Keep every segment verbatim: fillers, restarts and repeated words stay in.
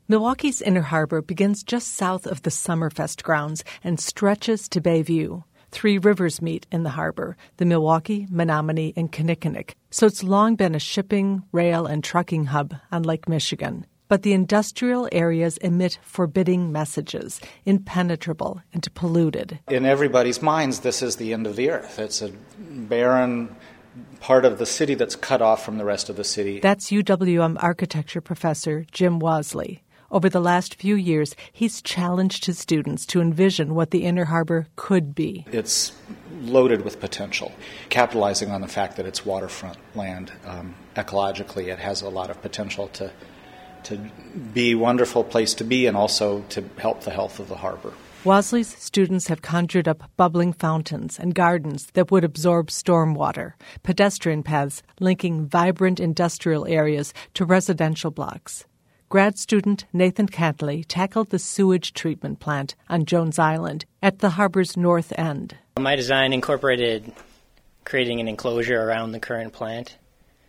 Milwaukee's Inner Harbor begins just south of the Summerfest grounds and stretches to Bayview. Three rivers meet in the harbor, the Milwaukee, Menominee, and Kinnickinnic, so it's long been a shipping, rail, and trucking hub on Lake Michigan. But the industrial areas emit forbidding messages, impenetrable and polluted. In everybody's minds, this is the end of the earth. It's a barren part of the city that's cut off from the rest of the city. That's U W M architecture professor Jim Wasley. Over the last few years, he's challenged his students to envision what the Inner Harbor could be. It's loaded with potential, capitalizing on the fact that it's waterfront land. Um, ecologically, it has a lot of potential to to be a wonderful place to be and also to help the health of the harbor. Wasley's students have conjured up bubbling fountains and gardens that would absorb stormwater, pedestrian paths linking vibrant industrial areas to residential blocks. Grad student Nathan Cantley tackled the sewage treatment plant on Jones Island at the harbor's north end. My design incorporated creating an enclosure around the current plant,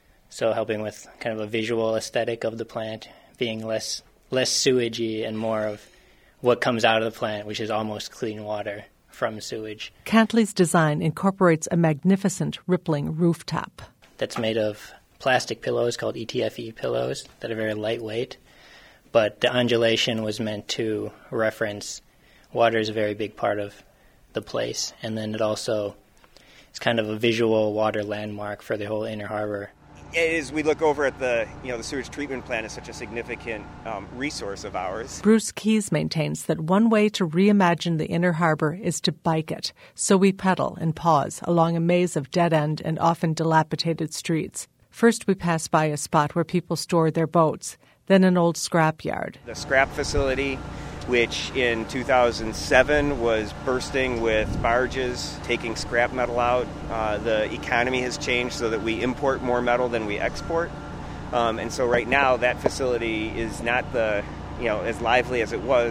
so helping with kind of a visual aesthetic of the plant, being less less sewagey and more of what comes out of the plant, which is almost clean water from sewage. Cantley's design incorporates a magnificent rippling rooftop that's made of plastic pillows called E T F E pillows that are very lightweight. But the undulation was meant to reference water is a very big part of the place. And then it also is kind of a visual water landmark for the whole Inner Harbor. As we look over at the, you know, the sewage treatment plant is such a significant um, resource of ours. Bruce Keys maintains that one way to reimagine the Inner Harbor is to bike it. So we pedal and pause along a maze of dead-end and often dilapidated streets. First, we pass by a spot where people store their boats, then an old scrap yard. The scrap facility, which in two thousand seven was bursting with barges taking scrap metal out. Uh, the economy has changed so that we import more metal than we export. Um, and so right now that facility is not the, you know, as lively as it was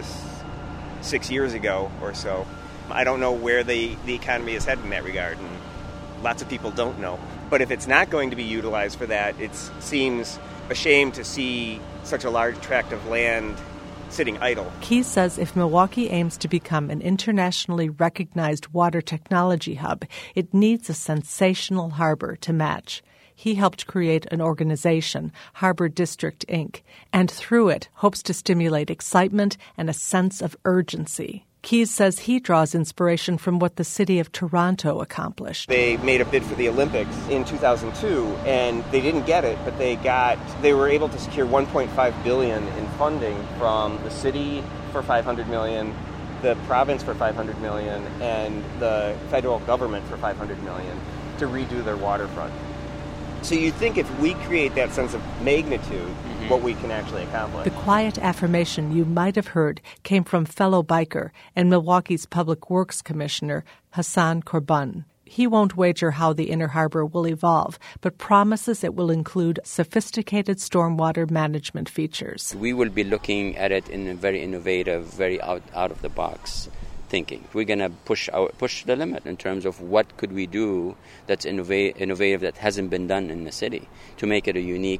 six years ago or so. I don't know where the, the economy is headed in that regard, and lots of people don't know. But if it's not going to be utilized for that, it seems a shame to see such a large tract of land sitting idle. Keys says if Milwaukee aims to become an internationally recognized water technology hub, it needs a sensational harbor to match. He helped create an organization, Harbor District, Incorporated, and through it hopes to stimulate excitement and a sense of urgency. Keys says he draws inspiration from what the city of Toronto accomplished. They made a bid for the Olympics in two thousand two, and they didn't get it, but they got they were able to secure one point five billion dollars in funding from the city for five hundred million dollars, the province for five hundred million dollars, and the federal government for five hundred million dollars to redo their waterfront. So you think if we create that sense of magnitude, mm-hmm. what we can actually accomplish. The quiet affirmation you might have heard came from fellow biker and Milwaukee's Public Works Commissioner, Hassan Corbun. He won't wager how the Inner Harbor will evolve, but promises it will include sophisticated stormwater management features. We will be looking at it in a very innovative, very out, out-of-the-box thinking. We're going to push our, push the limit in terms of what could we do that's innova- innovative that hasn't been done in the city to make it a unique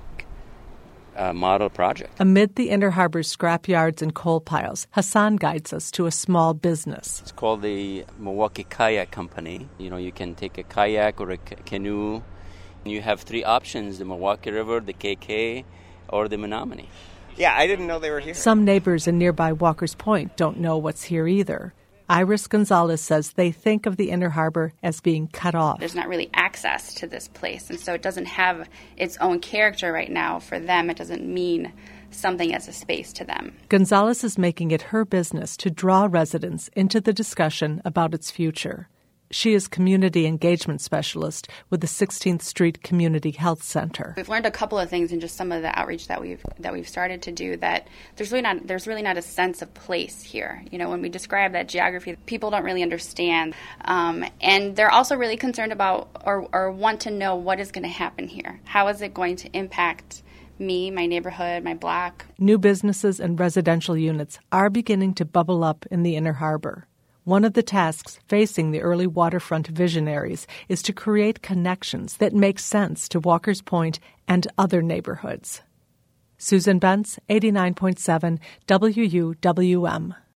uh, model project. Amid the Inner Harbor's scrapyards and coal piles, Hassan guides us to a small business. It's called the Milwaukee Kayak Company. You know, you can take a kayak or a ca- canoe. You have three options, the Milwaukee River, the K K, or the Menominee. Yeah, I didn't know they were here. Some neighbors in nearby Walker's Point don't know what's here either. Iris Gonzalez says they think of the Inner Harbor as being cut off. There's not really access to this place, and so it doesn't have its own character right now. For them, it doesn't mean something as a space to them. Gonzalez is making it her business to draw residents into the discussion about its future. She is community engagement specialist with the sixteenth Street Community Health Center. We've learned a couple of things in just some of the outreach that we've that we've started to do, that there's really not there's really not a sense of place here. You know, when we describe that geography, people don't really understand, um, and they're also really concerned about or, or want to know what is going to happen here. How is it going to impact me, my neighborhood, my block? New businesses and residential units are beginning to bubble up in the Inner Harbor. One of the tasks facing the early waterfront visionaries is to create connections that make sense to Walker's Point and other neighborhoods. Susan Bentz, eighty-nine point seven W U W M.